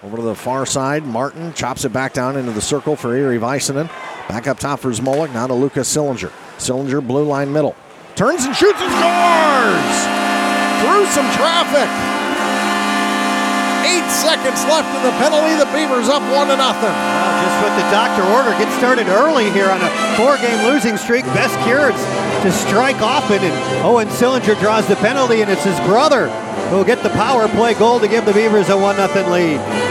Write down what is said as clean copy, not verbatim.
Over to the far side, Martin chops it back down into the circle for Erie Väisänen. Back up top for Zmolik, now to Lucas Sillinger. Sillinger, blue line middle. Turns and shoots and scores! Through some traffic. 8 seconds left in the penalty. The Beavers up 1-0. Well, just with the doctor order, get started early here on a 4-game losing streak. Best cure to strike often, and Owen Sillinger draws the penalty, and it's his brother who will get the power play goal to give the Beavers a 1-0 lead.